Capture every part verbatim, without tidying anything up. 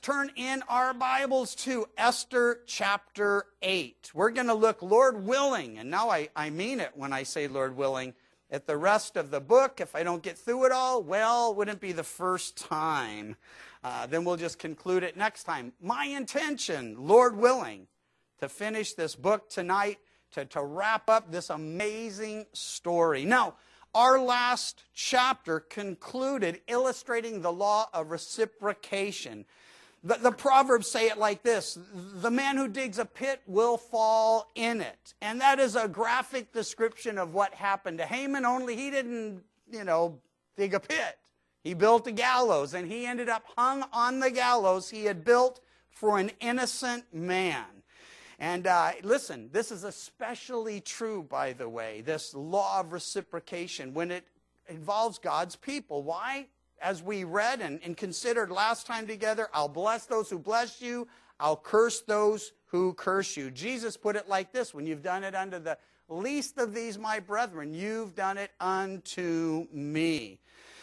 turn in our Bibles to Esther chapter eight. We're going to look, Lord willing, and now I, I mean it when I say Lord willing, at the rest of the book. If I don't get through it all, well, wouldn't be the first time. Uh, then we'll just conclude it next time. My intention, Lord willing, to finish this book tonight, to, to wrap up this amazing story. Now, our last chapter concluded illustrating the law of reciprocation. The, the Proverbs say it like this: the man who digs a pit will fall in it. And that is a graphic description of what happened to Haman, only he didn't, you know, dig a pit. He built a gallows, and he ended up hung on the gallows he had built for an innocent man. And uh, listen, this is especially true, by the way, this law of reciprocation, when it involves God's people. Why? As we read and, and considered last time together, I'll bless those who bless you, I'll curse those who curse you. Jesus put it like this: when you've done it unto the least of these, my brethren, you've done it unto me.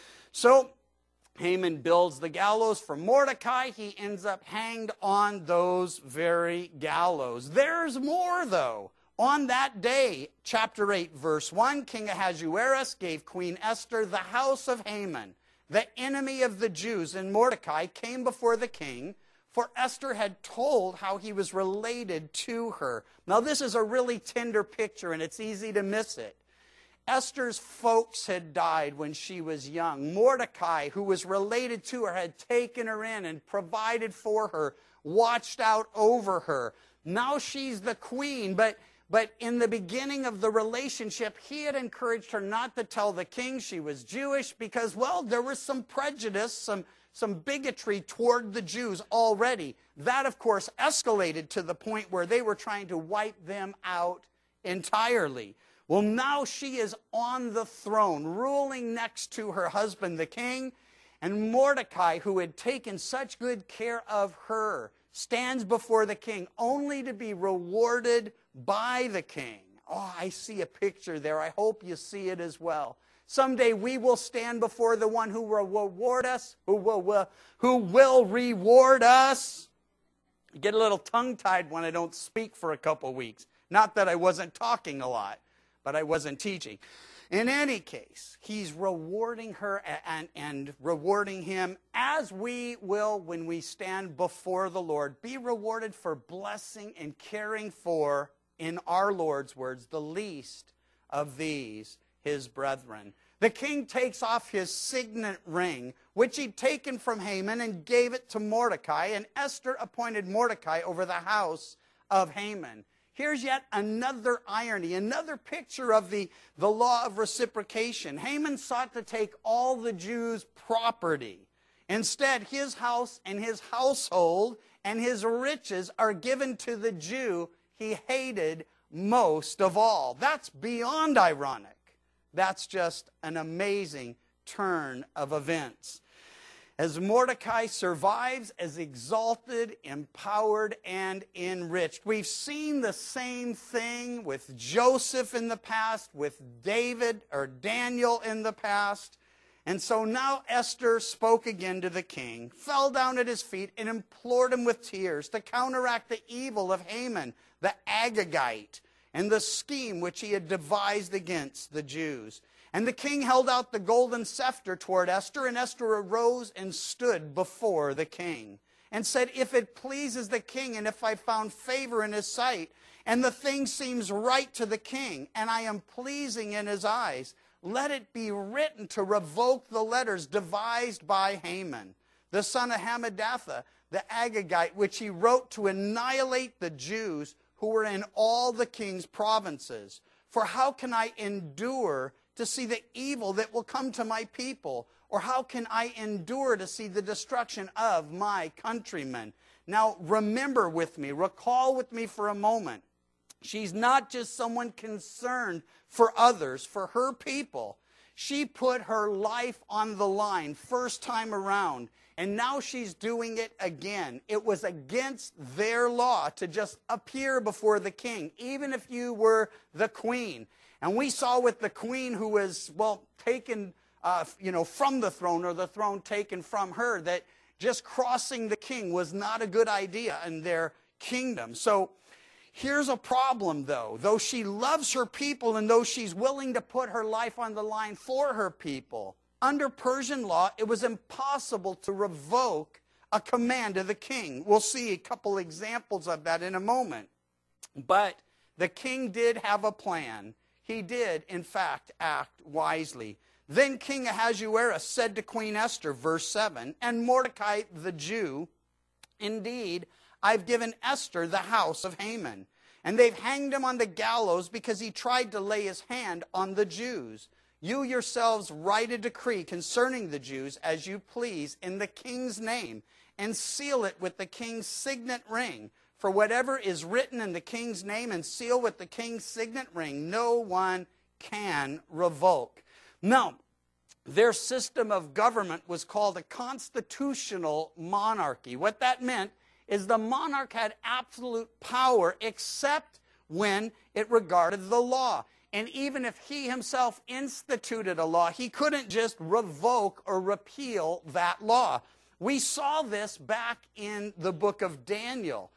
So Haman builds the gallows for Mordecai. He ends up hanged on those very gallows. There's more, though. On that day, chapter eight, verse one, King Ahasuerus gave Queen Esther the house of Haman, the enemy of the Jews, and Mordecai came before the king, for Esther had told how he was related to her. Now, this is a really tender picture, and it's easy to miss it. Esther's folks had died when she was young. Mordecai, who was related to her, had taken her in and provided for her, watched out over her. Now she's the queen, but, but in the beginning of the relationship, he had encouraged her not to tell the king she was Jewish because, well, there was some prejudice, some, some bigotry toward the Jews already. That, of course, escalated to the point where they were trying to wipe them out entirely. Well, now she is on the throne, ruling next to her husband, the king, and Mordecai, who had taken such good care of her, stands before the king only to be rewarded by the king. Oh, I see a picture there. I hope you see it as well. Someday we will stand before the one who will reward us, who will, will, who will reward us. I get a little tongue-tied when I don't speak for a couple weeks. Not that I wasn't talking a lot, but I wasn't teaching. In any case, he's rewarding her and, and rewarding him, as we will when we stand before the Lord, be rewarded for blessing and caring for, in our Lord's words, the least of these, his brethren. The king takes off his signet ring, which he'd taken from Haman, and gave it to Mordecai, and Esther appointed Mordecai over the house of Haman. Here's yet another irony, another picture of the, the law of reciprocation. Haman sought to take all the Jews' property. Instead, his house and his household and his riches are given to the Jew he hated most of all. That's beyond ironic. That's just an amazing turn of events. As Mordecai survives as exalted, empowered, and enriched. We've seen the same thing with Joseph in the past, with David or Daniel in the past. And so now Esther spoke again to the king, fell down at his feet, and implored him with tears to counteract the evil of Haman, the Agagite, and the scheme which he had devised against the Jews. And the king held out the golden scepter toward Esther, and Esther arose and stood before the king and said, if it pleases the king, and if I found favor in his sight, and the thing seems right to the king, and I am pleasing in his eyes, let it be written to revoke the letters devised by Haman, the son of Hammedatha, the Agagite, which he wrote to annihilate the Jews who were in all the king's provinces. For how can I endure to see the evil that will come to my people? Or how can I endure to see the destruction of my countrymen? Now, remember with me, recall with me for a moment. She's not just someone concerned for others, for her people. She put her life on the line first time around, and now she's doing it again. It was against their law to just appear before the king, even if you were the queen. And we saw with the queen who was, well, taken uh, you know, from the throne, or the throne taken from her, that just crossing the king was not a good idea in their kingdom. So here's a problem, though. Though she loves her people and though she's willing to put her life on the line for her people, under Persian law, it was impossible to revoke a command of the king. We'll see a couple examples of that in a moment. But the king did have a plan. He did, in fact, act wisely. Then King Ahasuerus said to Queen Esther, verse seven, and Mordecai the Jew, indeed, I've given Esther the house of Haman, and they've hanged him on the gallows because he tried to lay his hand on the Jews. You yourselves write a decree concerning the Jews as you please in the king's name, and seal it with the king's signet ring. For whatever is written in the king's name and sealed with the king's signet ring, no one can revoke. Now, their system of government was called a constitutional monarchy. What that meant is the monarch had absolute power except when it regarded the law. And even if he himself instituted a law, he couldn't just revoke or repeal that law. We saw this back in the book of Daniel.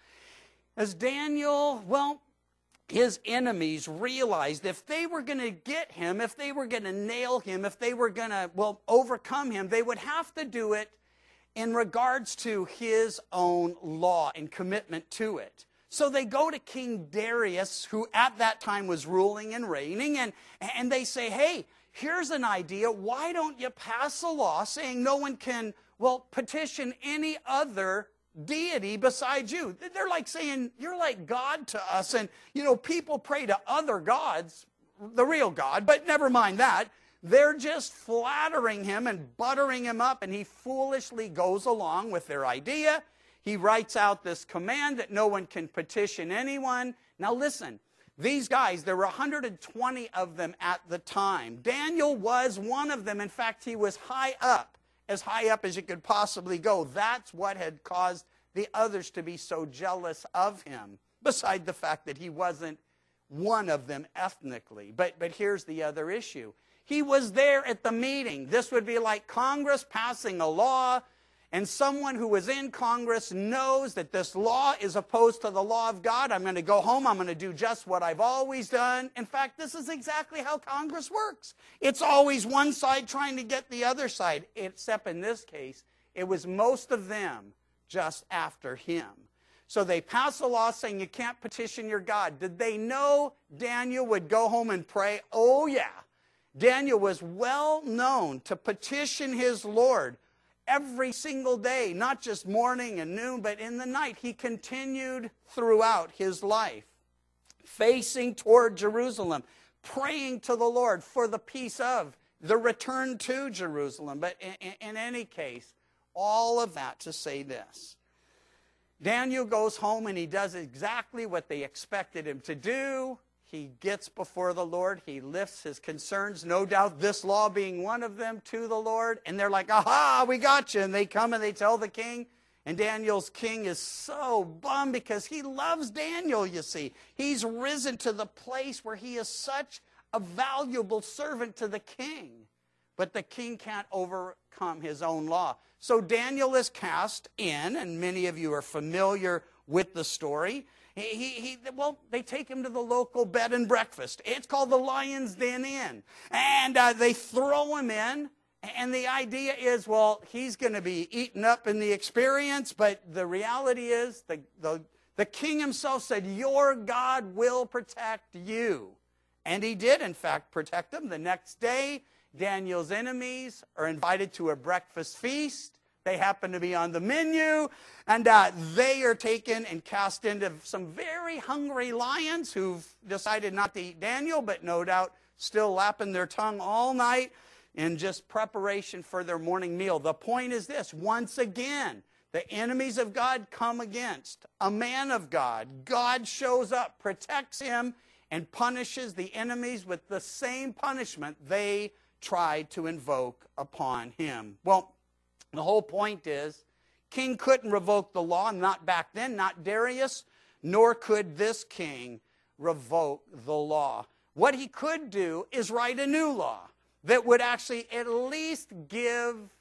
As Daniel, well, his enemies realized if they were going to get him, if they were going to nail him, if they were going to, well, overcome him, they would have to do it in regards to his own law and commitment to it. So they go to King Darius, who at that time was ruling and reigning, and, and they say, hey, here's an idea. Why don't you pass a law saying no one can, well, petition any other deity besides you? They're like saying, you're like God to us. And, you know, people pray to other gods, the real God, but never mind that. They're just flattering him and buttering him up, and he foolishly goes along with their idea. He writes out this command that no one can petition anyone. Now listen, these guys, there were one hundred twenty of them at the time. Daniel was one of them. In fact, he was high up, as high up as you could possibly go. That's what had caused the others to be so jealous of him, beside the fact that he wasn't one of them ethnically. But, but here's the other issue. He was there at the meeting. This would be like Congress passing a law, and someone who was in Congress knows that this law is opposed to the law of God. I'm going to go home. I'm going to do just what I've always done. In fact, this is exactly how Congress works. It's always one side trying to get the other side, except in this case, it was most of them just after him. So they passed a law saying you can't petition your God. Did they know Daniel would go home and pray? Oh, yeah. Daniel was well known to petition his Lord every single day, not just morning and noon, but in the night. He continued throughout his life, facing toward Jerusalem, praying to the Lord for the peace of, the return to Jerusalem. But in, in any case, all of that to say this. Daniel goes home and he does exactly what they expected him to do. He gets before the Lord. He lifts his concerns, no doubt this law being one of them, to the Lord. And they're like, aha, we got you. And they come and they tell the king. And Daniel's king is so bummed because he loves Daniel, you see. He's risen to the place where he is such a valuable servant to the king. But the king can't overcome his own law. So Daniel is cast in, and many of you are familiar with the story. He, he, he, well, they take him to the local bed and breakfast. It's called the Lion's Den Inn. And uh, they throw him in, and the idea is, well, he's going to be eaten up in the experience, but the reality is the, the, the king himself said, your God will protect you. And he did, in fact, protect him. The next day, Daniel's enemies are invited to a breakfast feast. They happen to be on the menu, and uh, they are taken and cast into some very hungry lions who've decided not to eat Daniel, but no doubt still lapping their tongue all night in just preparation for their morning meal. The point is this: once again, the enemies of God come against a man of God. God shows up, protects him, and punishes the enemies with the same punishment they tried to invoke upon him. Well, the whole point is, king couldn't revoke the law, not back then, not Darius, nor could this king revoke the law. What he could do is write a new law that would actually at least give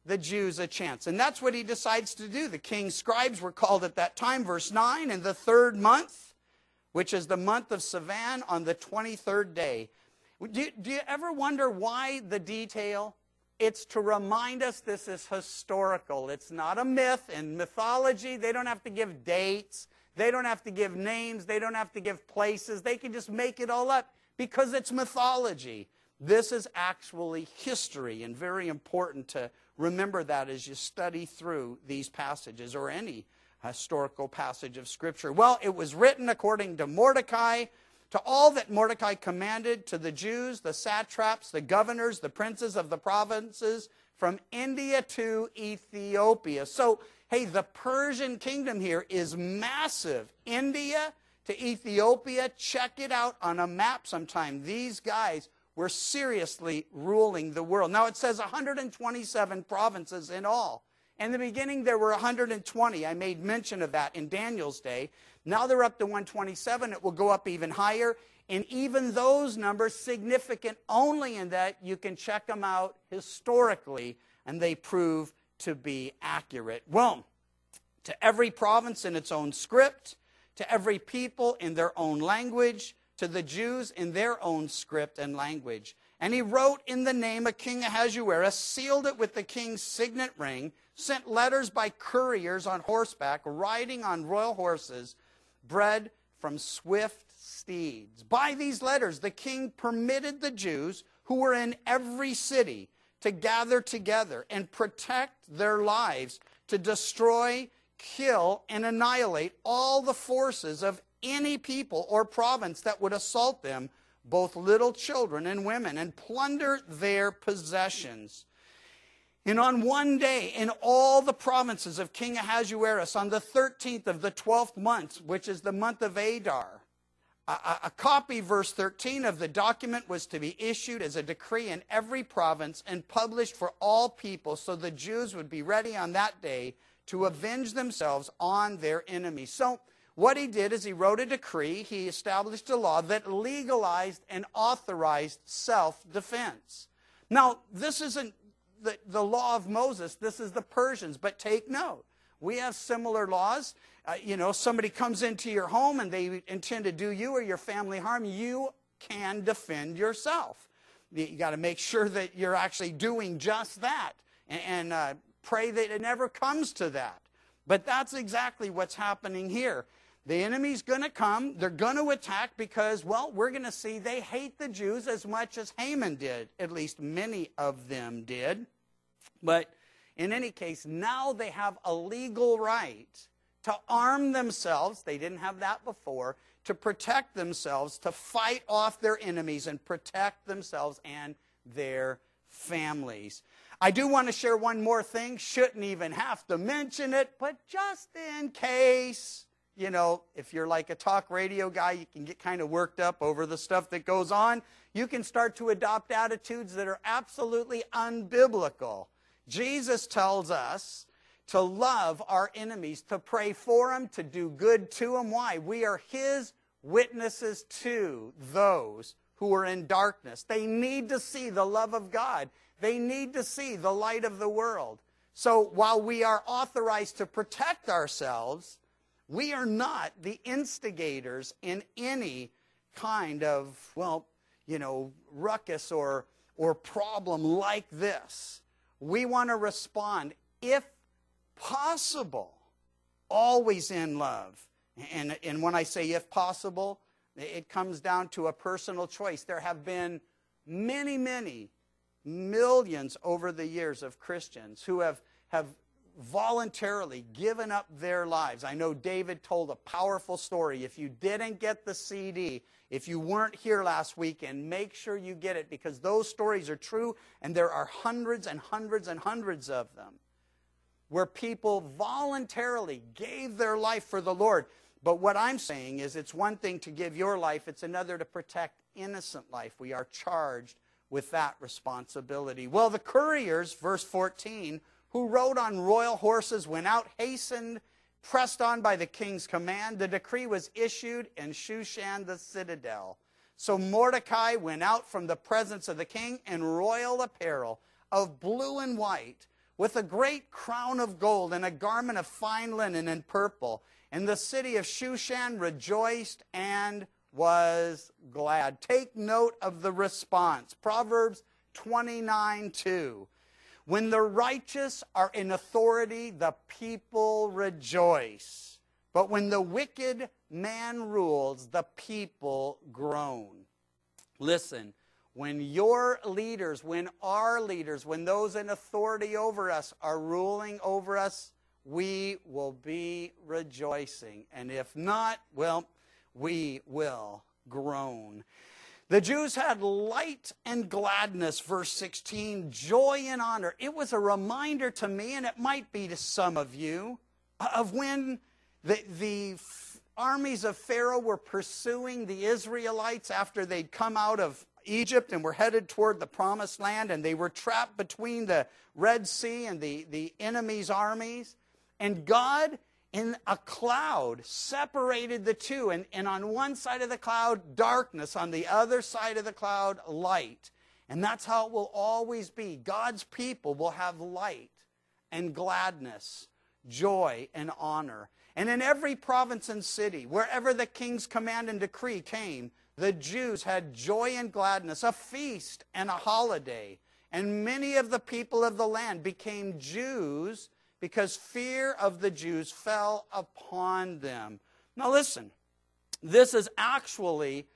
the Jews a chance. And that's what he decides to do. The king's scribes were called at that time, verse nine, in the third month, which is the month of Sivan, on the twenty-third day. Do you, do you ever wonder why the detail? It's to remind us this is historical. It's not a myth. In mythology, they don't have to give dates. They don't have to give names. They don't have to give places. They can just make it all up because it's mythology. This is actually history, and very important to remember that as you study through these passages or any historical passage of Scripture. Well, it was written according to Mordecai, to all that Mordecai commanded, to the Jews, the satraps, the governors, the princes of the provinces, from India to Ethiopia. So, hey, the Persian kingdom here is massive. India to Ethiopia, check it out on a map sometime. These guys were seriously ruling the world. Now, it says one hundred twenty-seven provinces in all. In the beginning, there were one hundred twenty. I made mention of that in Daniel's day. Now they're up to one hundred twenty-seven. It will go up even higher. And even those numbers significant only in that you can check them out historically, and they prove to be accurate. Well, to every province in its own script, to every people in their own language, to the Jews in their own script and language. And he wrote in the name of King Ahasuerus, sealed it with the king's signet ring, sent letters by couriers on horseback, riding on royal horses, bred from swift steeds. By these letters, the king permitted the Jews who were in every city to gather together and protect their lives, to destroy, kill, and annihilate all the forces of any people or province that would assault them, both little children and women, and plunder their possessions. And on one day, in all the provinces of King Ahasuerus, on the thirteenth of the twelfth month, which is the month of Adar, a, a, a copy, verse thirteen, of the document was to be issued as a decree in every province and published for all people, so the Jews would be ready on that day to avenge themselves on their enemies. So what he did is he wrote a decree. He established a law that legalized and authorized self-defense. Now, this isn't the, the law of Moses. This is the Persians. But take note. We have similar laws. Uh, you know, somebody comes into your home and they intend to do you or your family harm. You can defend yourself. You got to make sure that you're actually doing just that. And, and uh, pray that it never comes to that. But that's exactly what's happening here. The enemy's going to come. They're going to attack because, well, we're going to see they hate the Jews as much as Haman did. At least many of them did. But in any case, now they have a legal right to arm themselves. They didn't have that before. To protect themselves, to fight off their enemies and protect themselves and their families. I do want to share one more thing. Shouldn't even have to mention it, but just in case. You know, if you're like a talk radio guy, you can get kind of worked up over the stuff that goes on. You can start to adopt attitudes that are absolutely unbiblical. Jesus tells us to love our enemies, to pray for them, to do good to them. Why? We are his witnesses to those who are in darkness. They need to see the love of God. They need to see the light of the world. So while we are authorized to protect ourselves, we are not the instigators in any kind of, well, you know, ruckus or, or problem like this. We want to respond, if possible, always in love. And, and when I say if possible, it comes down to a personal choice. There have been many, many millions over the years of Christians who have, have voluntarily given up their lives. I know David told a powerful story. If you didn't get the C D, if you weren't here last weekend, make sure you get it, because those stories are true, and there are hundreds and hundreds and hundreds of them where people voluntarily gave their life for the Lord. But what I'm saying is, it's one thing to give your life, it's another to protect innocent life. We are charged with that responsibility. Well, the couriers, verse fourteen, who rode on royal horses, went out, hastened, pressed on by the king's command. The decree was issued in Shushan the citadel. So Mordecai went out from the presence of the king in royal apparel of blue and white, with a great crown of gold and a garment of fine linen and purple. And the city of Shushan rejoiced and was glad. Take note of the response. Proverbs twenty-nine two. When the righteous are in authority, the people rejoice. But when the wicked man rules, the people groan. Listen, when your leaders, when our leaders, when those in authority over us are ruling over us, we will be rejoicing. And if not, well, we will groan. The Jews had light and gladness, verse sixteen, joy and honor. It was a reminder to me, and it might be to some of you, of when the, the armies of Pharaoh were pursuing the Israelites after they'd come out of Egypt and were headed toward the promised land, and they were trapped between the Red Sea and the, the enemy's armies. And God, in a cloud, separated the two. And, and on one side of the cloud, darkness. On the other side of the cloud, light. And that's how it will always be. God's people will have light and gladness, joy and honor. And in every province and city, wherever the king's command and decree came, the Jews had joy and gladness, a feast and a holiday. And many of the people of the land became Jews because fear of the Jews fell upon them. Now listen, this is actually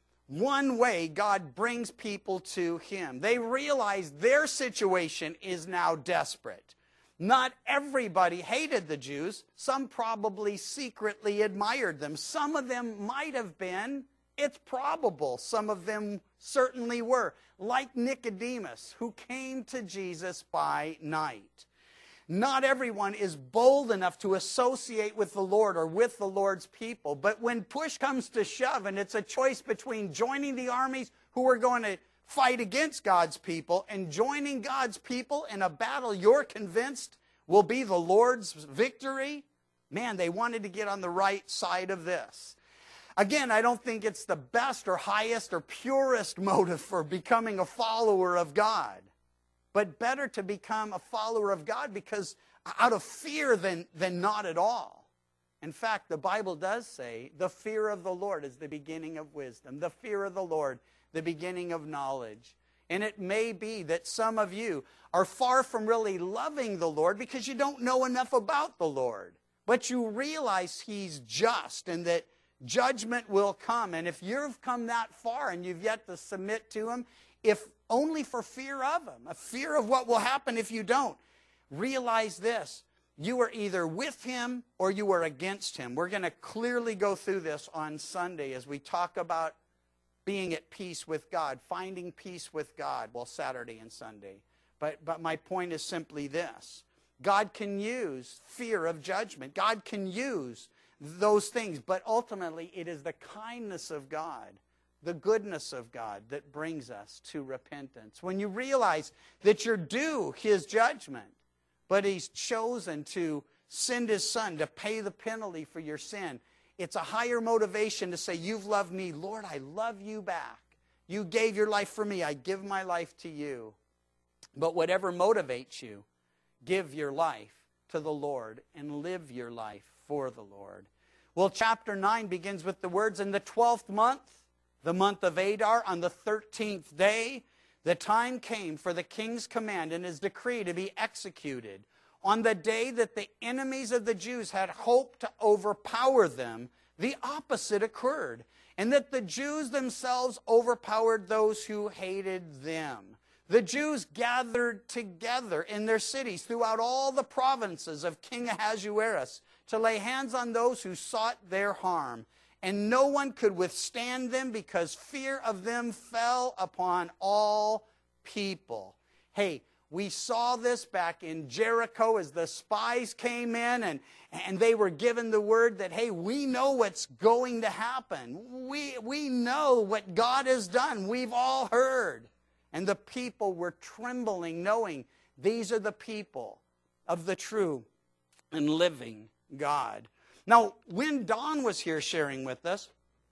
one way God brings people to Him. They realize their situation is now desperate. Not everybody hated the Jews. Some probably secretly admired them. Some of them might have been. It's probable some of them certainly were. Like Nicodemus, who came to Jesus by night. Not everyone is bold enough to associate with the Lord or with the Lord's people. But when push comes to shove and it's a choice between joining the armies who are going to fight against God's people and joining God's people in a battle you're convinced will be the Lord's victory, man, they wanted to get on the right side of this. Again, I don't think it's the best or highest or purest motive for becoming a follower of God. But better to become a follower of God because out of fear than, than not at all. In fact, the Bible does say the fear of the Lord is the beginning of wisdom. The fear of the Lord, the beginning of knowledge. And it may be that some of you are far from really loving the Lord because you don't know enough about the Lord. But you realize He's just and that judgment will come. And if you've come that far and you've yet to submit to Him, if only for fear of Him, a fear of what will happen if you don't, realize this. You are either with Him or you are against Him. We're going to clearly go through this on Sunday as we talk about being at peace with God, finding peace with God, well, Saturday and Sunday. But, but my point is simply this. God can use fear of judgment. God can use those things, but ultimately it is the kindness of God, the goodness of God that brings us to repentance. When you realize that you're due His judgment, but He's chosen to send His Son to pay the penalty for your sin, it's a higher motivation to say, you've loved me. Lord, I love you back. You gave your life for me. I give my life to you. But whatever motivates you, give your life to the Lord and live your life for the Lord. Well, chapter nine begins with the words, in the twelfth month, the month of Adar, on the thirteenth day, the time came for the king's command and his decree to be executed. On the day that the enemies of the Jews had hoped to overpower them, the opposite occurred, and that the Jews themselves overpowered those who hated them. The Jews gathered together in their cities throughout all the provinces of King Ahasuerus to lay hands on those who sought their harm. And no one could withstand them because fear of them fell upon all people. Hey, we saw this back in Jericho as the spies came in and, and they were given the word that, hey, we know what's going to happen. We, we know what God has done. We've all heard. And the people were trembling, knowing these are the people of the true and living God. Now, when Don was here sharing with us,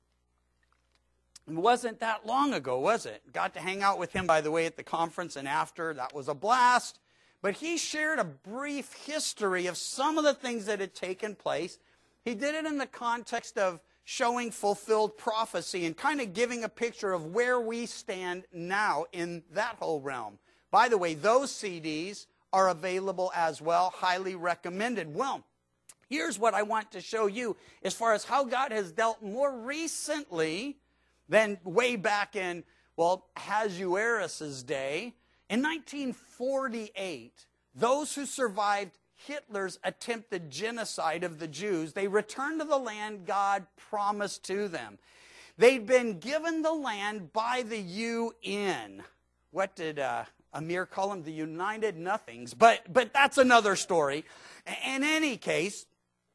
it wasn't that long ago, was it? Got to hang out with him, by the way, at the conference and after. That was a blast. But he shared a brief history of some of the things that had taken place. He did it in the context of showing fulfilled prophecy and kind of giving a picture of where we stand now in that whole realm. By the way, those C Ds are available as well, highly recommended. Well, here's what I want to show you as far as how God has dealt more recently than way back in, well, Ahasuerus' day. In nineteen forty-eight, those who survived Hitler's attempted genocide of the Jews, they returned to the land God promised to them. They'd been given the land by the U N. What did uh, Amir call them? The United Nothings. But, but that's another story. In any case,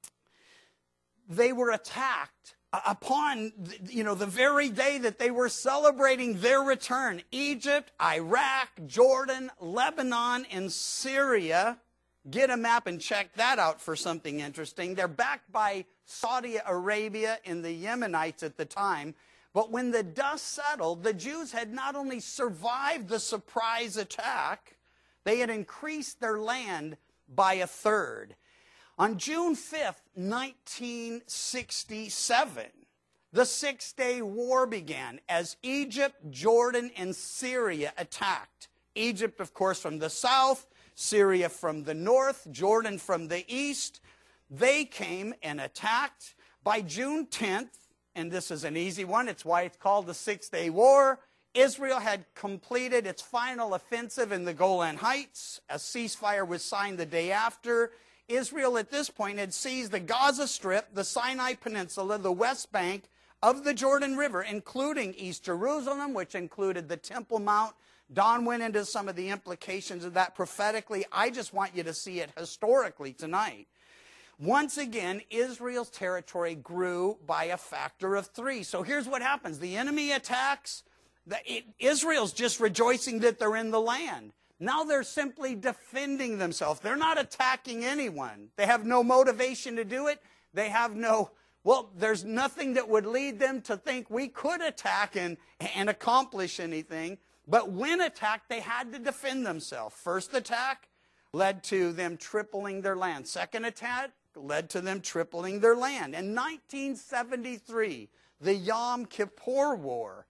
they were attacked upon, you know, the very day that they were celebrating their return. Egypt, Iraq, Jordan, Lebanon, and Syria. Get a map and check that out for something interesting. They're backed by Saudi Arabia and the Yemenites at the time. But when the dust settled, the Jews had not only survived the surprise attack, they had increased their land by a third. On June fifth, nineteen sixty-seven, the Six-Day War began as Egypt, Jordan, and Syria attacked. Egypt, of course, from the south, Syria from the north, Jordan from the east. They came and attacked. By June tenth, and this is an easy one, it's why it's called the Six-Day War, Israel had completed its final offensive in the Golan Heights. A ceasefire was signed the day after. Israel at this point had seized the Gaza Strip, the Sinai Peninsula, the West Bank of the Jordan River, including East Jerusalem, which included the Temple Mount. Don went into some of the implications of that prophetically. I just want you to see it historically tonight. Once again, Israel's territory grew by a factor of three. So here's what happens. The enemy attacks. The, it, Israel's just rejoicing that they're in the land. Now they're simply defending themselves. They're not attacking anyone. They have no motivation to do it. They have no, well, there's nothing that would lead them to think we could attack and, and accomplish anything. But when attacked, they had to defend themselves. First attack led to them tripling their land. Second attack led to them tripling their land. In nineteen seventy-three, the Yom Kippur War.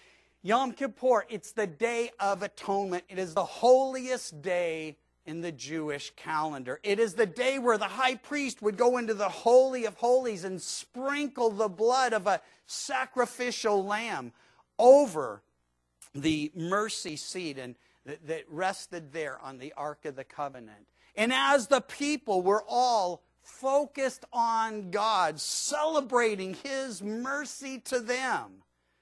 Yom Kippur, it's the Day of Atonement. It is the holiest day in the Jewish calendar. It is the day where the high priest would go into the Holy of Holies and sprinkle the blood of a sacrificial lamb over the mercy seat and that, that rested there on the Ark of the Covenant. And as the people were all focused on God, celebrating His mercy to them,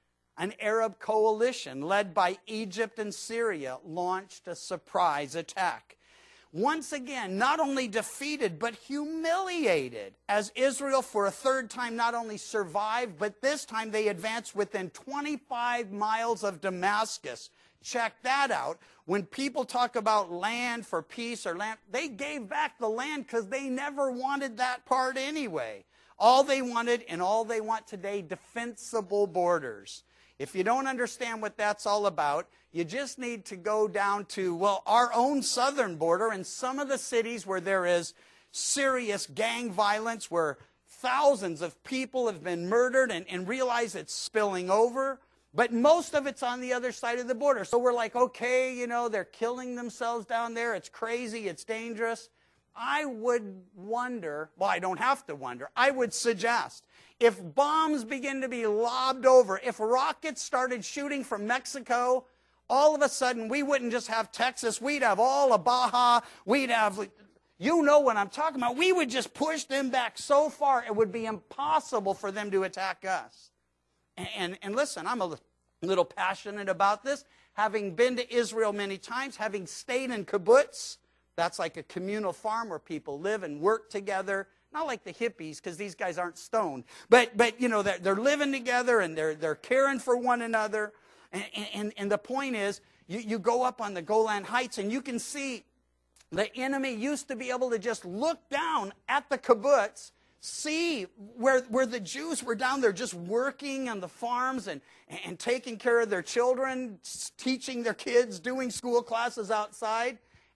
an Arab coalition led by Egypt and Syria launched a surprise attack. Once again, not only defeated, but humiliated, as Israel for a third time not only survived, but this time they advanced within twenty-five miles of Damascus. Check that out. When people talk about land for peace or land, they gave back the land because they never wanted that part anyway. All they wanted and all they want today, defensible borders. If you don't understand what that's all about, you just need to go down to, well, our own southern border and some of the cities where there is serious gang violence, where thousands of people have been murdered, and, and realize it's spilling over. But most of it's on the other side of the border. So we're like, okay, you know, they're killing themselves down there. It's crazy. It's dangerous. I would wonder, well, I don't have to wonder. I would suggest if bombs begin to be lobbed over, if rockets started shooting from Mexico, all of a sudden we wouldn't just have Texas. We'd have all of Baja. We'd have, you know what I'm talking about. We would just push them back so far it would be impossible for them to attack us. And, and, and listen, I'm a little passionate about this. Having been to Israel many times, having stayed in kibbutz, that's like a communal farm where people live and work together. Not like the hippies, because these guys aren't stoned. But, but you know, they're, they're living together and they're, they're caring for one another. And, and, and the point is, you, you go up on the Golan Heights and you can see the enemy used to be able to just look down at the kibbutz, see where, where the Jews were down there just working on the farms and, and taking care of their children, teaching their kids, doing school classes outside.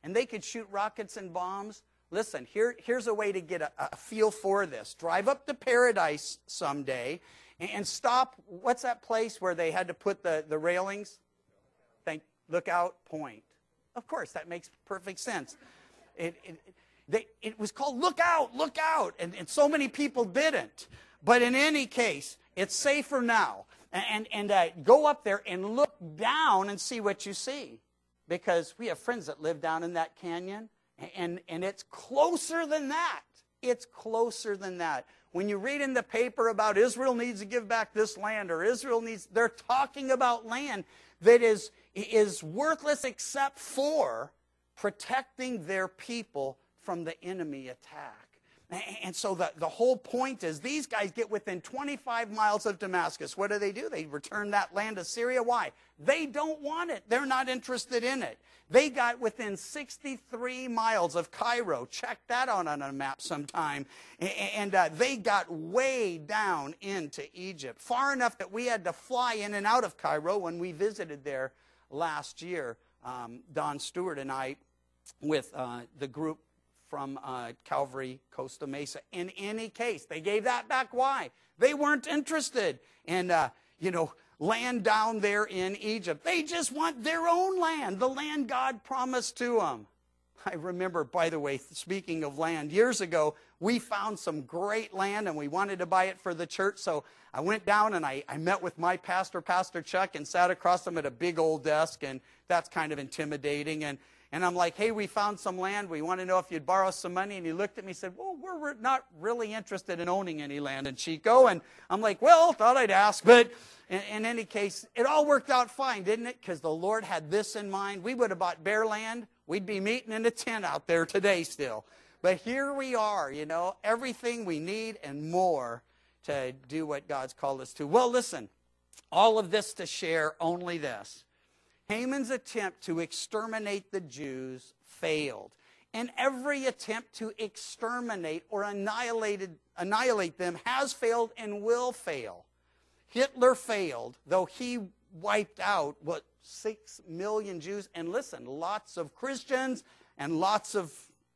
and they could shoot rockets and bombs. Listen, here, here's a way to get a, a feel for this. Drive up to Paradise someday and, and stop. What's that place where they had to put the, the railings? Thank, Lookout Point. Of course, that makes perfect sense. It, it, they, it was called Look Out, Look Out, and, and so many people didn't. But in any case, it's safer now. And, and uh, go up there and look down and see what you see. Because we have friends that live down in that canyon. And, and it's closer than that. It's closer than that. When you read in the paper about Israel needs to give back this land, or Israel needs, they're talking about land that is, is worthless except for protecting their people from the enemy attack. And so the, the whole point is these guys get within twenty-five miles of Damascus. What do they do? They return that land to Syria. Why? They don't want it. They're not interested in it. They got within sixty-three miles of Cairo. Check that out on a map sometime. And uh, they got way down into Egypt, far enough that we had to fly in and out of Cairo when we visited there last year. Um, Don Stewart and I, with uh, the group from uh, Calvary, Costa Mesa. In any case, they gave that back. Why? They weren't interested in, uh, you know, land down there in Egypt. They just want their own land, the land God promised to them. I remember, by the way, speaking of land, years ago, we found some great land and we wanted to buy it for the church. So I went down and I, I met with my pastor, Pastor Chuck, and sat across him at a big old desk, and that's kind of intimidating. And And I'm like, hey, we found some land. We want to know if you'd borrow some money. And he looked at me and said, well, we're, we're not really interested in owning any land in Chico. And I'm like, well, thought I'd ask. But in, in any case, it all worked out fine, didn't it? Because the Lord had this in mind. We would have bought bare land. We'd be meeting in a tent out there today still. But here we are, you know, everything we need and more to do what God's called us to. Well, listen, all of this to share only this. Haman's attempt to exterminate the Jews failed. And every attempt to exterminate or annihilate, annihilate them has failed and will fail. Hitler failed, though he wiped out, what, six million Jews? And listen, lots of Christians and lots of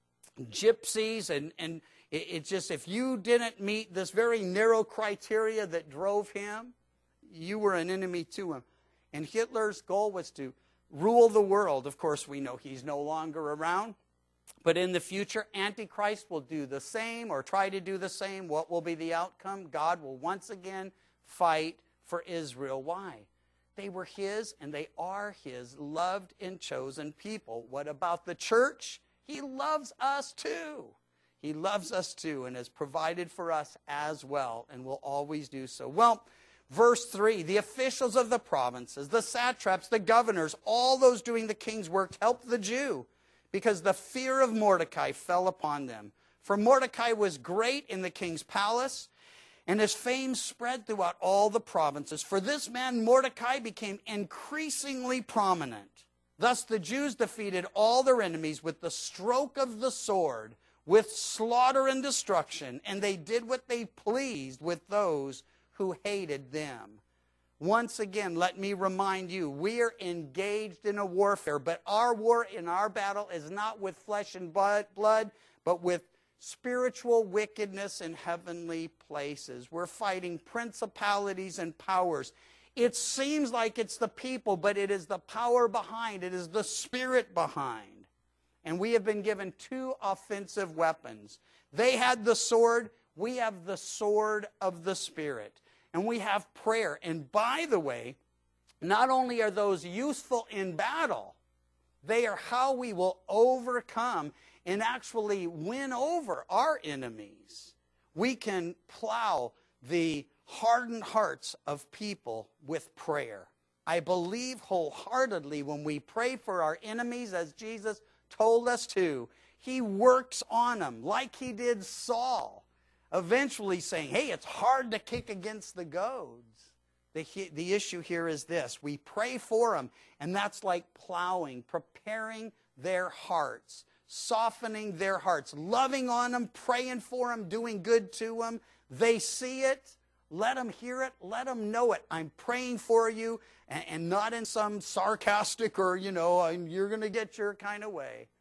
gypsies. And, and it, it just, if you didn't meet this very narrow criteria that drove him, you were an enemy to him. And Hitler's goal was to rule the world. Of course, we know he's no longer around. But in the future, Antichrist will do the same or try to do the same. What will be the outcome? God will once again fight for Israel. Why? They were his and they are his loved and chosen people. What about the church? He loves us too. He loves us too and has provided for us as well and will always do so. Well, verse three, the officials of the provinces, the satraps, the governors, all those doing the king's work helped the Jew because the fear of Mordecai fell upon them. For Mordecai was great in the king's palace, and his fame spread throughout all the provinces. For this man Mordecai became increasingly prominent. Thus the Jews defeated all their enemies with the stroke of the sword, with slaughter and destruction, and they did what they pleased with those who hated them. Once again, let me remind you, we are engaged in a warfare, but our war in our battle is not with flesh and blood, but with spiritual wickedness in heavenly places. We're fighting principalities and powers. It seems like it's the people, but it is the power behind. It is the spirit behind. And we have been given two offensive weapons. They had the sword. We have the sword of the Spirit. And we have prayer. And by the way, not only are those useful in battle, they are how we will overcome and actually win over our enemies. We can plow the hardened hearts of people with prayer. I believe wholeheartedly when we pray for our enemies, as Jesus told us to, he works on them like he did Saul. Eventually saying, hey, it's hard to kick against the goads. The, the issue here is this. We pray for them, and that's like plowing, preparing their hearts, softening their hearts, loving on them, praying for them, doing good to them. They see it. Let them hear it. Let them know it. I'm praying for you, and, and not in some sarcastic or, you know, you're going to get your kind of way.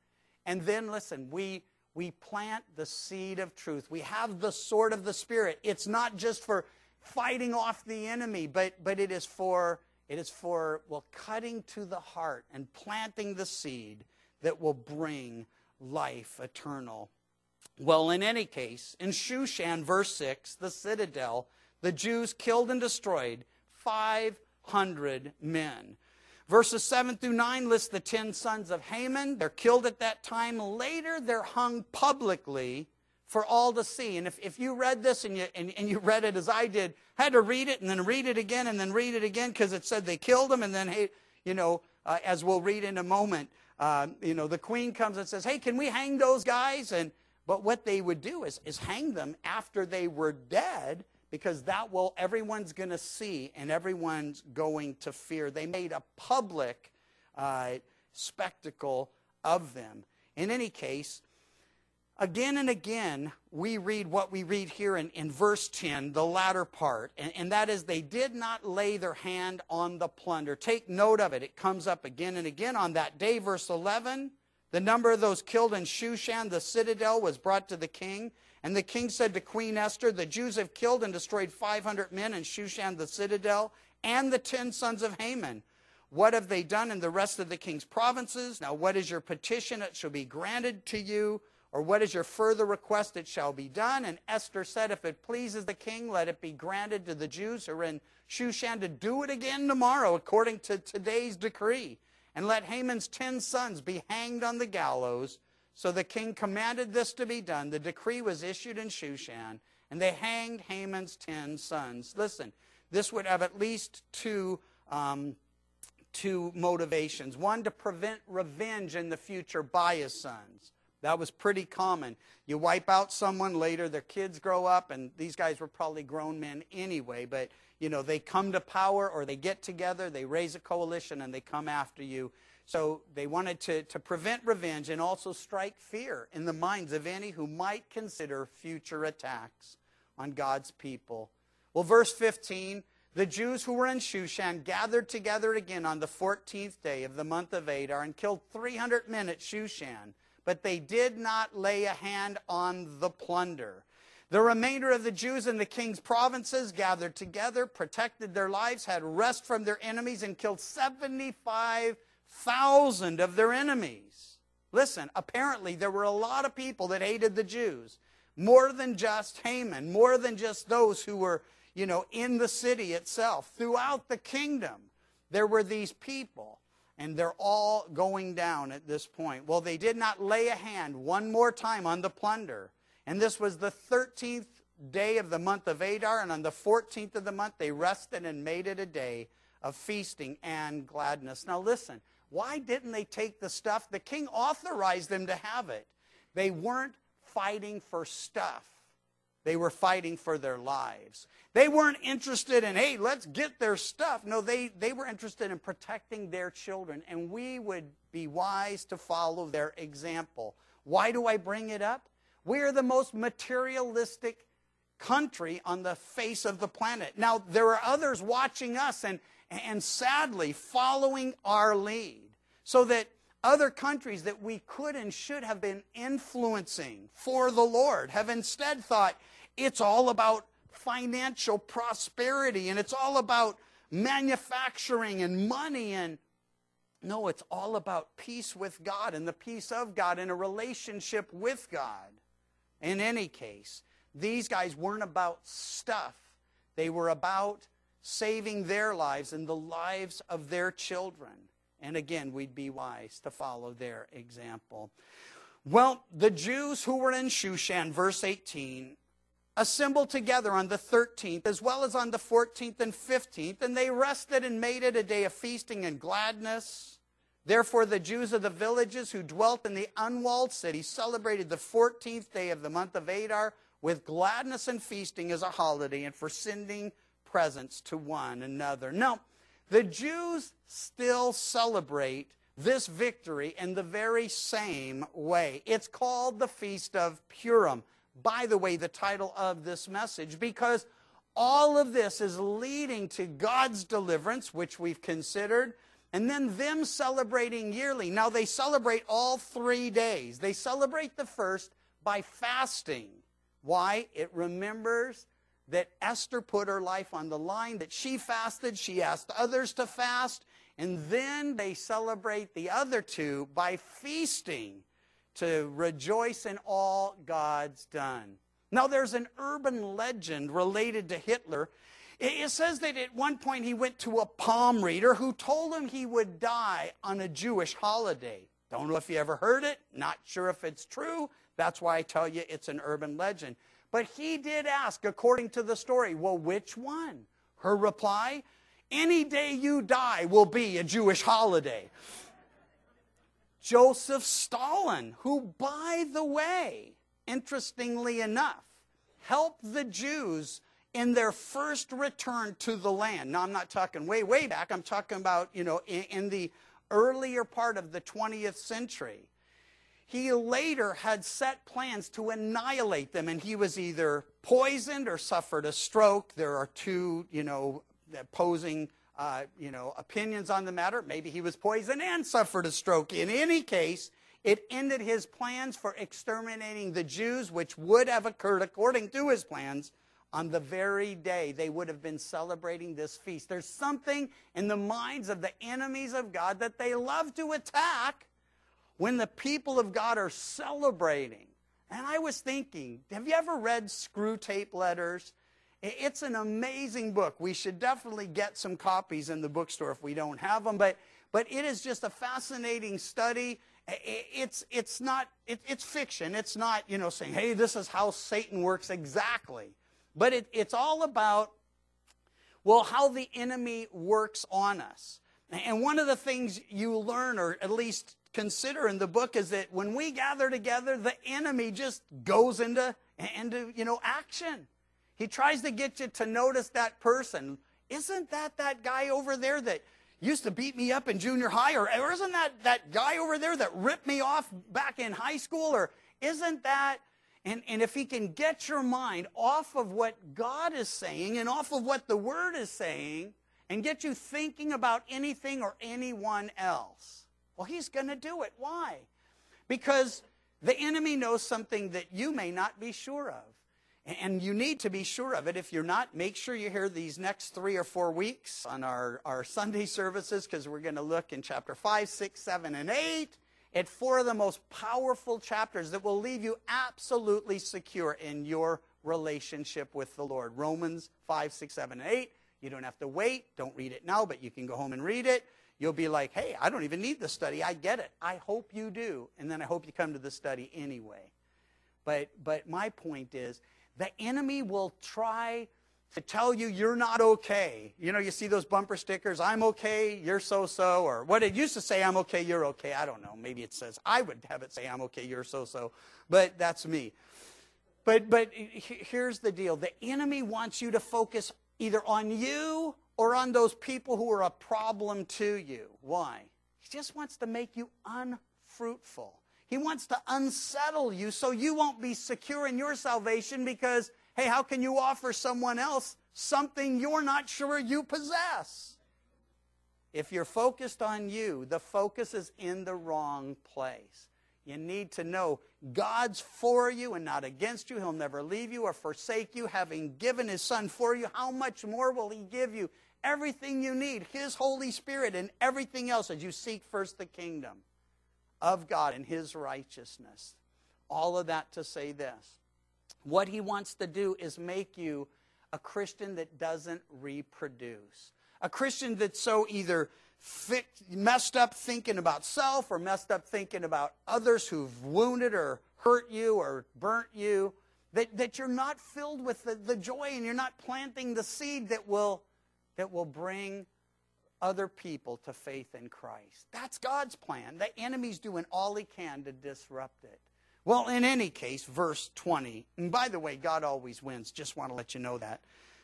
And then, listen, we, we plant the seed of truth. We have the sword of the Spirit. It's not just for fighting off the enemy, but, but it is for, it is for, well, cutting to the heart and planting the seed that will bring life eternal. Well, in any case, in Shushan, verse six, the citadel, the Jews killed and destroyed five hundred men. Verses seven through nine list the ten sons of Haman. They're killed at that time. Later, they're hung publicly for all to see. And if, if you read this and you, and, and you read it as I did, I had to read it and then read it again and then read it again because it said they killed them. And then, hey, you know, uh, as we'll read in a moment, uh, you know, the queen comes and says, hey, can we hang those guys? And But what they would do is, is hang them after they were dead, because that will, everyone's going to see and everyone's going to fear. They made a public uh, spectacle of them. In any case, again and again, we read what we read here in, in verse ten, the latter part, and, and that is they did not lay their hand on the plunder. Take note of it. It comes up again and again. On that day, verse eleven, the number of those killed in Shushan, the citadel, was brought to the king. And the king said to Queen Esther, the Jews have killed and destroyed five hundred men in Shushan, the citadel, and the ten sons of Haman. What have they done in the rest of the king's provinces? Now, what is your petition? It shall be granted to you. Or what is your further request? It shall be done. And Esther said, if it pleases the king, let it be granted to the Jews who are in Shushan to do it again tomorrow, according to today's decree. And let Haman's ten sons be hanged on the gallows. So the king commanded this to be done. The decree was issued in Shushan, and they hanged Haman's ten sons. Listen, this would have at least two, um, two motivations. One, to prevent revenge in the future by his sons. That was pretty common. You wipe out someone later, their kids grow up, and these guys were probably grown men anyway, but you know, they come to power or they get together, they raise a coalition, and they come after you. So they wanted to, to prevent revenge and also strike fear in the minds of any who might consider future attacks on God's people. Well, verse fifteen, the Jews who were in Shushan gathered together again on the fourteenth day of the month of Adar and killed three hundred men at Shushan, but they did not lay a hand on the plunder. The remainder of the Jews in the king's provinces gathered together, protected their lives, had rest from their enemies, and killed seventy-five thousand of their enemies. Listen, apparently there were a lot of people that hated the Jews. More than just Haman, more than just those who were, you know, in the city itself. Throughout the kingdom, there were these people, and they're all going down at this point. Well, they did not lay a hand one more time on the plunder. And this was the thirteenth day of the month of Adar, and on the fourteenth of the month they rested and made it a day of feasting and gladness. Now listen, why didn't they take the stuff? The king authorized them to have it. They weren't fighting for stuff. They were fighting for their lives. They weren't interested in, hey, let's get their stuff. No, they, they were interested in protecting their children, and we would be wise to follow their example. Why do I bring it up? We are the most materialistic country on the face of the planet. Now, there are others watching us and, and sadly following our lead, so that other countries that we could and should have been influencing for the Lord have instead thought it's all about financial prosperity and it's all about manufacturing and money. And no, it's all about peace with God and the peace of God and a relationship with God. In any case, these guys weren't about stuff. They were about saving their lives and the lives of their children. And again, we'd be wise to follow their example. Well, the Jews who were in Shushan, verse eighteen, assembled together on the thirteenth as well as on the fourteenth and fifteenth, and they rested and made it a day of feasting and gladness. Therefore, the Jews of the villages who dwelt in the unwalled city celebrated the fourteenth day of the month of Adar with gladness and feasting as a holiday and for sending presents to one another. Now, the Jews still celebrate this victory in the very same way. It's called the Feast of Purim. By the way, the title of this message, because all of this is leading to God's deliverance, which we've considered, and then them celebrating yearly. Now they celebrate all three days. They celebrate the first by fasting. Why? It remembers that Esther put her life on the line, that she fasted, she asked others to fast, and then they celebrate the other two by feasting to rejoice in all God's done. Now there's an urban legend related to Hitler. It says that at one point he went to a palm reader who told him he would die on a Jewish holiday. Don't know if you ever heard it, not sure if it's true. That's why I tell you it's an urban legend. But he did ask, according to the story, well, which one? Her reply, any day you die will be a Jewish holiday. Joseph Stalin, who, by the way, interestingly enough, helped the Jews in their first return to the land. Now, I'm not talking way, way back. I'm talking about, you know, in, in the earlier part of the twentieth century. He later had set plans to annihilate them, and he was either poisoned or suffered a stroke. There are two, you know, opposing, uh, you know, opinions on the matter. Maybe he was poisoned and suffered a stroke. In any case, it ended his plans for exterminating the Jews, which would have occurred according to his plans on the very day they would have been celebrating this feast. There's something in the minds of the enemies of God that they love to attack when the people of God are celebrating. And I was thinking, have you ever read Screwtape Letters? It's an amazing book. We should definitely get some copies in the bookstore if we don't have them. But, but it is just a fascinating study. It's, it's not, it, it's fiction. It's not, you know, saying, hey, this is how Satan works exactly. But it, it's all about, well, how the enemy works on us. And one of the things you learn, or at least consider in the book, is that when we gather together, the enemy just goes into, into you know, action. He tries to get you to notice that person. Isn't that that guy over there that used to beat me up in junior high? Or, or isn't that that guy over there that ripped me off back in high school? Or isn't that... And, and if he can get your mind off of what God is saying and off of what the Word is saying and get you thinking about anything or anyone else, well, he's going to do it. Why? Because the enemy knows something that you may not be sure of. And you need to be sure of it. If you're not, make sure you hear these next three or four weeks on our, our Sunday services, because we're going to look in chapter five, six, seven, and eight at four of the most powerful chapters that will leave you absolutely secure in your relationship with the Lord. Romans five, six, seven, and eight. You don't have to wait. Don't read it now, but you can go home and read it. You'll be like, hey, I don't even need the study. I get it. I hope you do. And then I hope you come to the study anyway. But, but my point is, the enemy will try to tell you you're not okay. You know, you see those bumper stickers, I'm okay, you're so-so, or what it used to say, I'm okay, you're okay. I don't know. Maybe it says, I would have it say, I'm okay, you're so-so. But that's me. But, but here's the deal. The enemy wants you to focus either on you or on those people who are a problem to you. Why? He just wants to make you unfruitful. He wants to unsettle you so you won't be secure in your salvation because, hey, how can you offer someone else something you're not sure you possess? If you're focused on you, the focus is in the wrong place. You need to know God's for you and not against you. He'll never leave you or forsake you. Having given His Son for you, how much more will He give you? Everything you need, His Holy Spirit and everything else as you seek first the kingdom of God and His righteousness. All of that to say this. What He wants to do is make you a Christian that doesn't reproduce. A Christian that's so either fi- messed up thinking about self or messed up thinking about others who've wounded or hurt you or burnt you, that, that you're not filled with the, the joy and you're not planting the seed that will, that will bring other people to faith in Christ. That's God's plan. The enemy's doing all he can to disrupt it. Well, in any case, verse twenty, and by the way, God always wins. Just want to let you know that.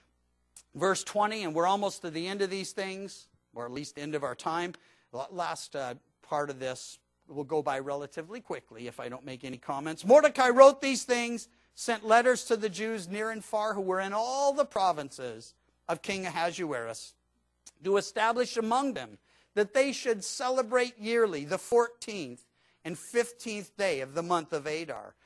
Verse twenty, and we're almost to the end of these things, or at least the end of our time. Last uh, part of this will go by relatively quickly if I don't make any comments. Mordecai wrote these things, sent letters to the Jews near and far who were in all the provinces of King Ahasuerus, to establish among them that they should celebrate yearly the fourteenth and fifteenth day of the month of Adar,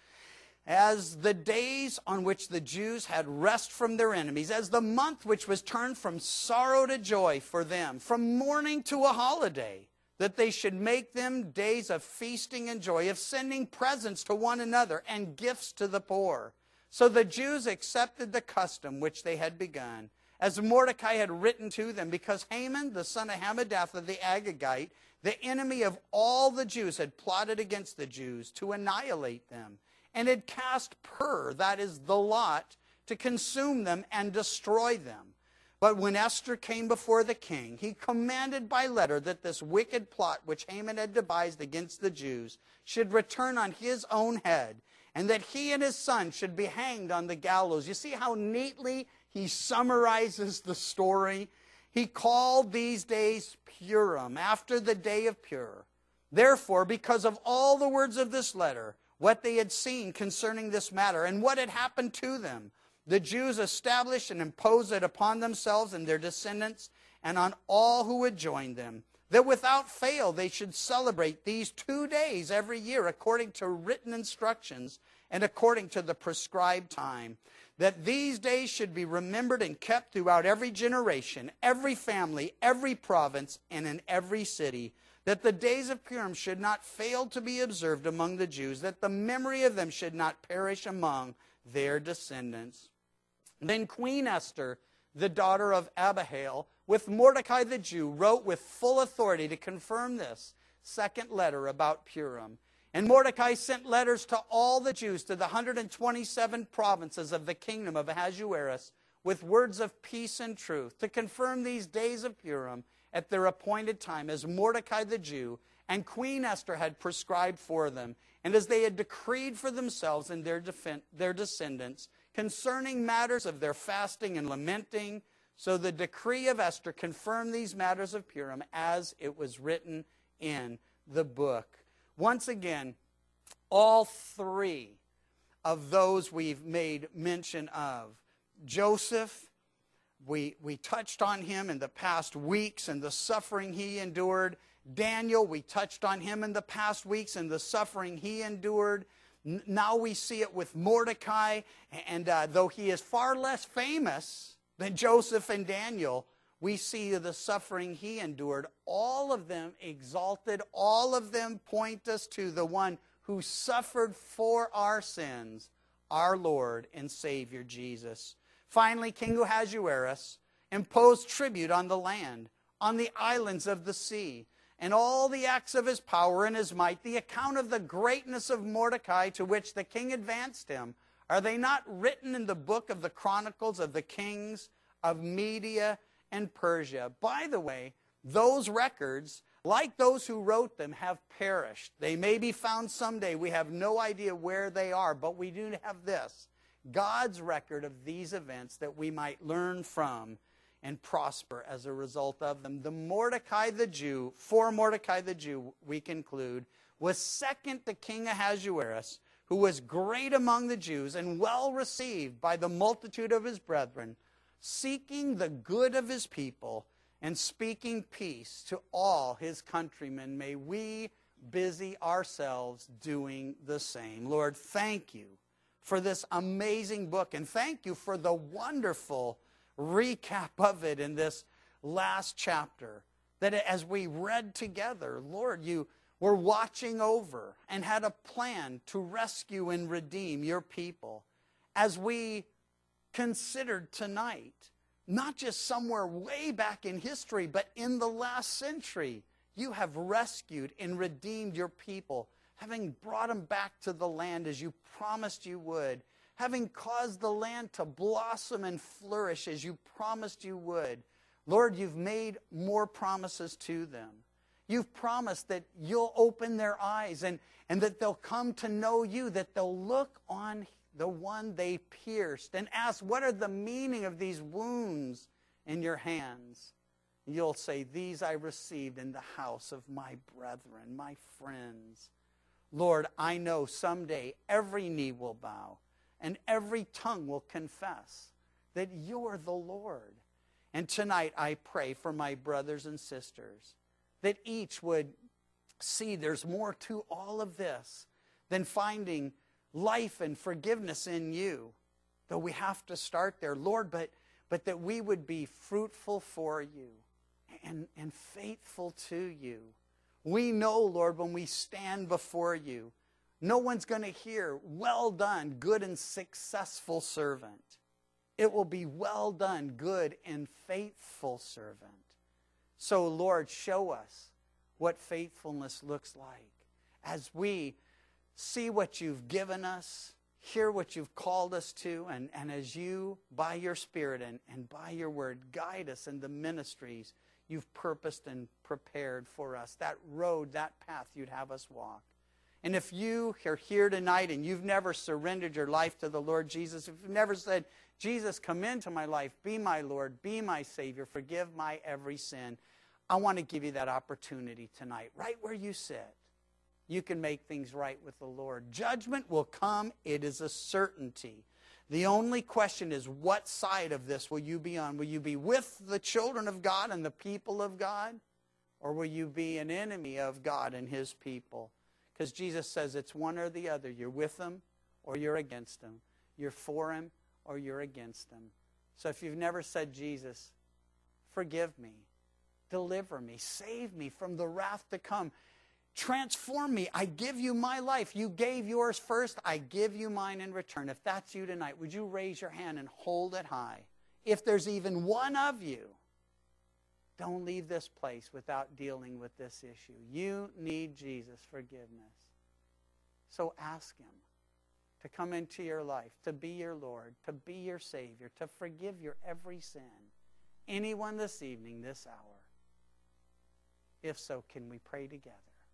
as the days on which the Jews had rest from their enemies, as the month which was turned from sorrow to joy for them, from mourning to a holiday, that they should make them days of feasting and joy, of sending presents to one another and gifts to the poor. So the Jews accepted the custom which they had begun, as Mordecai had written to them, because Haman, the son of Hammedatha the Agagite, the enemy of all the Jews, had plotted against the Jews to annihilate them, and had cast pur, that is, the lot, to consume them and destroy them. But when Esther came before the king, he commanded by letter that this wicked plot which Haman had devised against the Jews should return on his own head, and that he and his son should be hanged on the gallows. You see how neatly he summarizes the story? He called these days Purim, after the day of Pur. Therefore, because of all the words of this letter, what they had seen concerning this matter, and what had happened to them, the Jews established and imposed it upon themselves and their descendants, and on all who would join them, that without fail they should celebrate these two days every year according to written instructions and according to the prescribed time, that these days should be remembered and kept throughout every generation, every family, every province, and in every city, that the days of Purim should not fail to be observed among the Jews, that the memory of them should not perish among their descendants. Then Queen Esther, the daughter of Abihail, with Mordecai the Jew, wrote with full authority to confirm this second letter about Purim. And Mordecai sent letters to all the Jews, to the one hundred twenty-seven provinces of the kingdom of Ahasuerus, with words of peace and truth, to confirm these days of Purim at their appointed time, as Mordecai the Jew and Queen Esther had prescribed for them, and as they had decreed for themselves and their, defen- their descendants, concerning matters of their fasting and lamenting. So the decree of Esther confirmed these matters of Purim as it was written in the book. Once again, all three of those we've made mention of. Joseph, we, we touched on him in the past weeks and the suffering he endured. Daniel, we touched on him in the past weeks and the suffering he endured. Now we see it with Mordecai, and uh, though he is far less famous than Joseph and Daniel, we see the suffering he endured. All of them exalted, all of them point us to the one who suffered for our sins, our Lord and Savior Jesus. Finally, King Ahasuerus imposed tribute on the land, on the islands of the sea, and all the acts of his power and his might, the account of the greatness of Mordecai to which the king advanced him, are they not written in the book of the Chronicles of the kings of Media and Persia? By the way, those records, like those who wrote them, have perished. They may be found someday. We have no idea where they are, but we do have this, God's record of these events that we might learn from and prosper as a result of them. The Mordecai the Jew, for Mordecai the Jew, we conclude, was second to King Ahasuerus, who was great among the Jews and well received by the multitude of his brethren, seeking the good of his people and speaking peace to all his countrymen. May we busy ourselves doing the same. Lord, thank you for this amazing book, and thank you for the wonderful recap of it in this last chapter, that as we read together, Lord, you were watching over and had a plan to rescue and redeem your people. As we considered tonight, not just somewhere way back in history, but in the last century, you have rescued and redeemed your people, having brought them back to the land as you promised you would, having caused the land to blossom and flourish as you promised you would. Lord, you've made more promises to them. You've promised that you'll open their eyes and, and that they'll come to know you, that they'll look on the one they pierced and ask, what are the meaning of these wounds in your hands? And you'll say, these I received in the house of my brethren, my friends. Lord, I know someday every knee will bow and every tongue will confess that you're the Lord. And tonight I pray for my brothers and sisters that each would see there's more to all of this than finding life and forgiveness in you. Though we have to start there, Lord, but, but that we would be fruitful for you and, and faithful to you. We know, Lord, when we stand before you, no one's going to hear, well done, good and successful servant. It will be well done, good and faithful servant. So, Lord, show us what faithfulness looks like as we see what you've given us, hear what you've called us to, and, and as you, by your Spirit and, and by your word, guide us in the ministries you've purposed and prepared for us, that road, that path you'd have us walk. And if you are here tonight and you've never surrendered your life to the Lord Jesus, if you've never said, Jesus, come into my life, be my Lord, be my Savior, forgive my every sin, I want to give you that opportunity tonight, right where you sit. You can make things right with the Lord. Judgment will come. It is a certainty. The only question is, what side of this will you be on? Will you be with the children of God and the people of God? Or will you be an enemy of God and his people? Because Jesus says it's one or the other. You're with him or you're against him. You're for him or you're against him. So if you've never said, Jesus, forgive me, deliver me, save me from the wrath to come, transform me, I give you my life. You gave yours first, I give you mine in return. If that's you tonight, would you raise your hand and hold it high? If there's even one of you, don't leave this place without dealing with this issue. You need Jesus' forgiveness. So ask him to come into your life, to be your Lord, to be your Savior, to forgive your every sin. Anyone this evening, this hour? If so, can we pray together?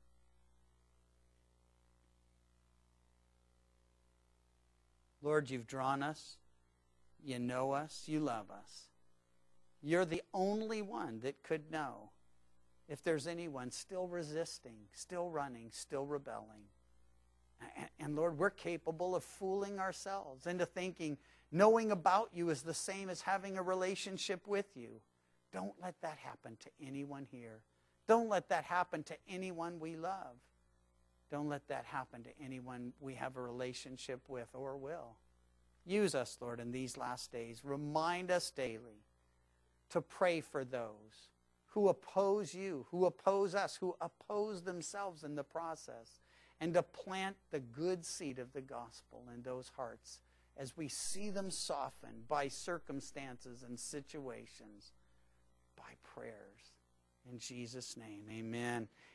Lord, you've drawn us. You know us. You love us. You're the only one that could know if there's anyone still resisting, still running, still rebelling. And, and Lord, we're capable of fooling ourselves into thinking knowing about you is the same as having a relationship with you. Don't let that happen to anyone here. Don't let that happen to anyone we love. Don't let that happen to anyone we have a relationship with or will. Use us, Lord, in these last days. Remind us daily to pray for those who oppose you, who oppose us, who oppose themselves in the process, and to plant the good seed of the gospel in those hearts as we see them softened by circumstances and situations, by prayers. In Jesus' name, amen.